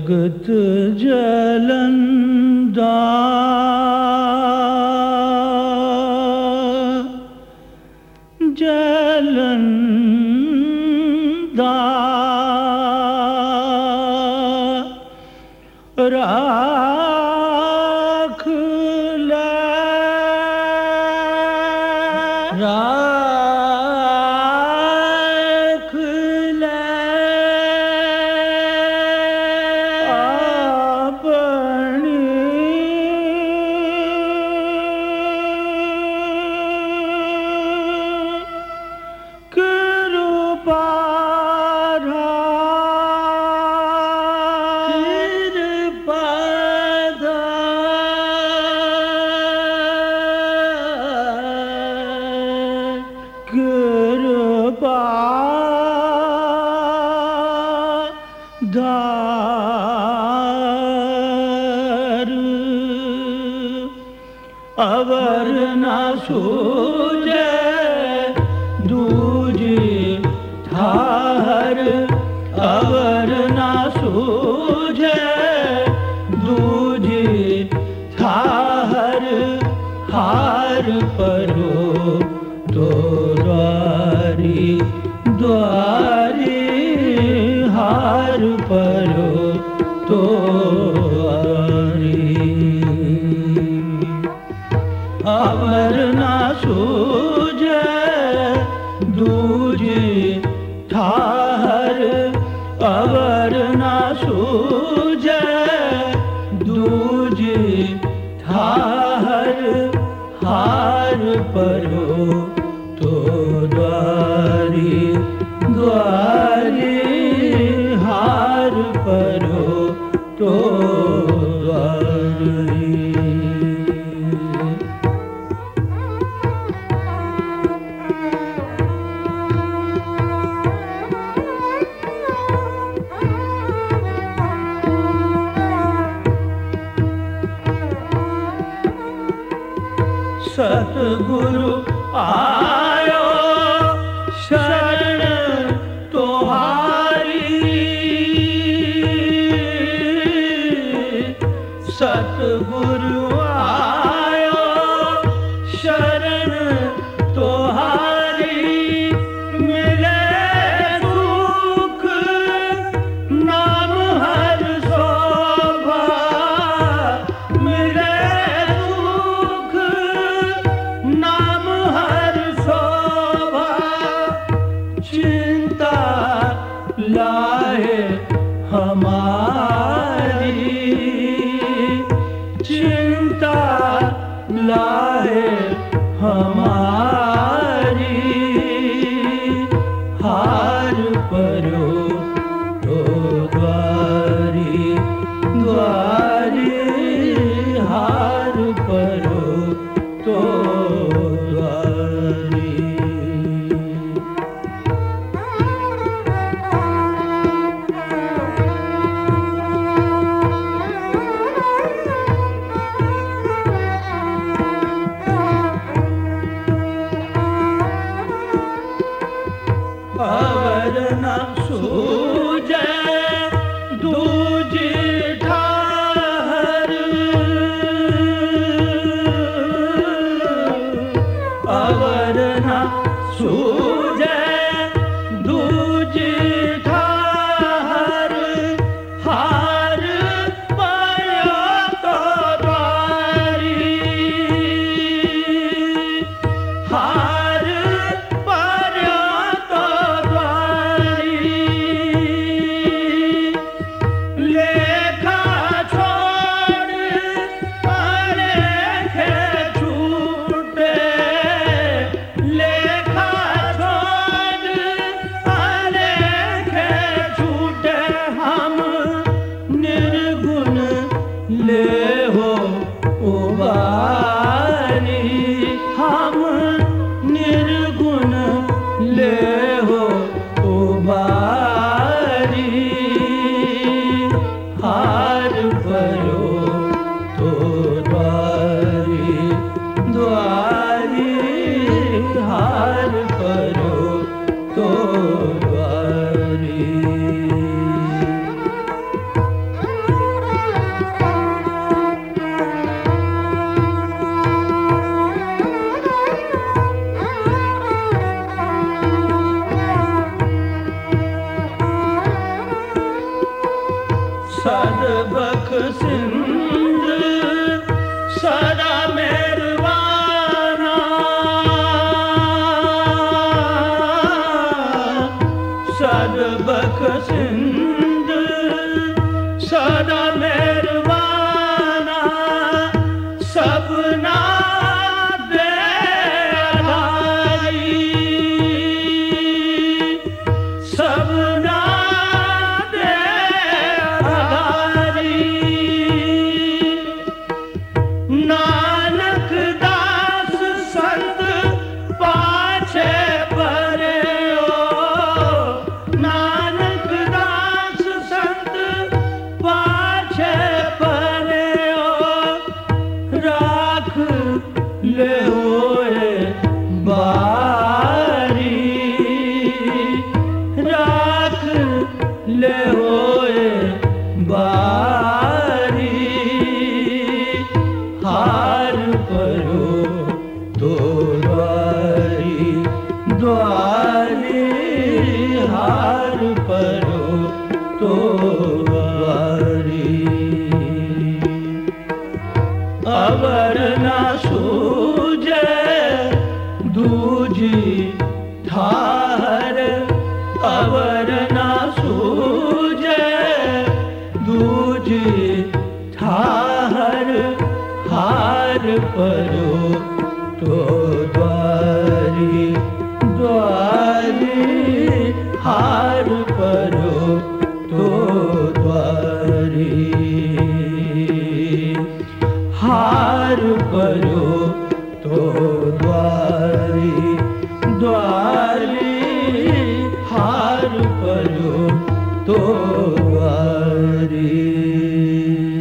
जगत जलंदा जलंदा राख ले राख ले अपनी कृपा धार अवर न सूझे दूजी ठाहर अवर न सूझे दूजी ठाहर हार परो तो द्वारी द्वारी हार परो तो अवर न सूझे दूजी ठाहर अवर न सूझे दूजी ठाहर हार परो तो द्वारी द्वारी हार परो तो द्वारी सतगुरु आयो शरण तुम्हारी सतगुरु आयो शरण तुम्हारी मिले सुख नाम हर शोभा मिले नाम हर शोभा चिंता लाए हमारी चिंता लाए हमारी हार परो तो द्वारी द्वारी हार परो तो अवर न सूझे दूजी ठाहर अवर न सूझे दूजी ठाहर हार पाया तो द्वारी हार ले हो उबारी हम निर्गुण ले हो उबारी हार परो तो द्वारी द्वारी हार परो तो द्वारी परो तो द्वारी, द्वारी हार परो तो द्वारी। अवर ना सूझे दूजी ठाहर, अवर ना सूझे दूजी ठाहर, हार परो तो द्वारी, द्वारी हार परो तो द्वारी। हार परो तो द्वारी, द्वारी हार परो तो द्वारी।